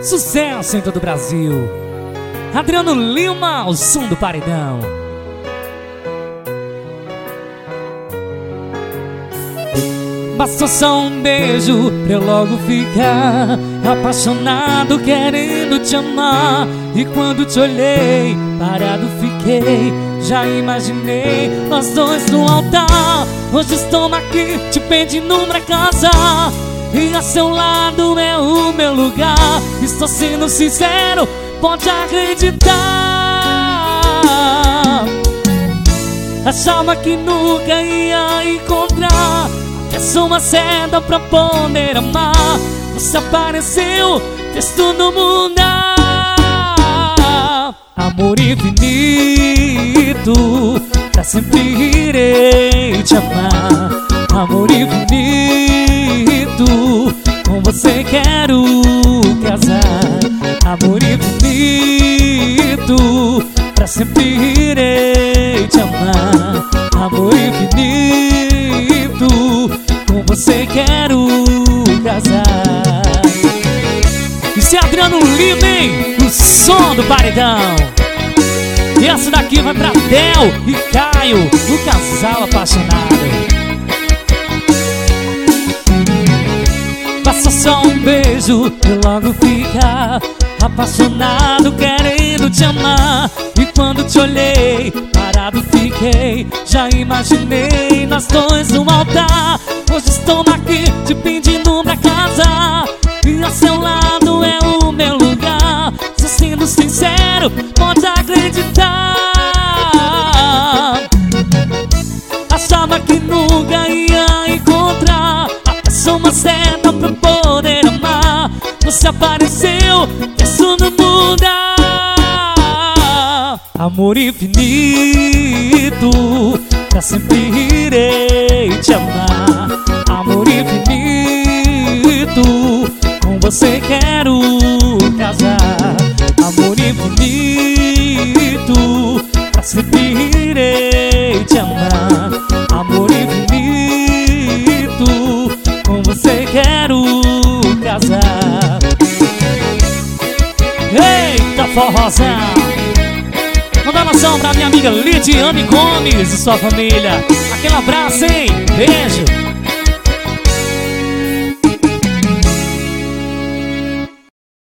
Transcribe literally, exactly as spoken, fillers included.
Sucesso em todo o Brasil. Adriano Lima, o som do paredão. Basta só um beijo pra eu logo ficar apaixonado, querendo te amar. E quando te olhei, parado fiquei. Já imaginei nós dois no altar. Hoje estou aqui te pedindo pra casar, e a seu lado é o meu lugar. Estou sendo sincero, pode acreditar. Achava que nunca ia encontrar até só uma seda pra poder amar. Você apareceu, fez tudo mudar. Amor infinito, pra sempre irei te amar. Amor infinito, com você quero casar. Amor infinito, pra sempre irei te amar. Amor infinito, com você quero casar. Isso é Adriano Lima, hein? O som do paredão. E essa daqui vai pra Del e Caio, o casal apaixonado. Basta só um beijo e logo ficar apaixonado, querendo te amar. E quando te olhei, parado fiquei. Já imaginei nós dois no altar. Hoje estou aqui te pedindo pra casar, e a seu lado é o meu lugar. Se sendo sincero, pode acreditar. Achava que nunca ia encontrar até só uma seta pra poder amar. Você apareceu, fez tudo mudar. Amor infinito, pra sempre irei te amar. Amor infinito, com você quero casar. Amor infinito, pra sempre irei te amar. Amor infinito, com você quero casar. Eita forrozão! Manda uma abração pra minha amiga Lidiane Gomes e sua família. Aquele abraço, hein? Beijo!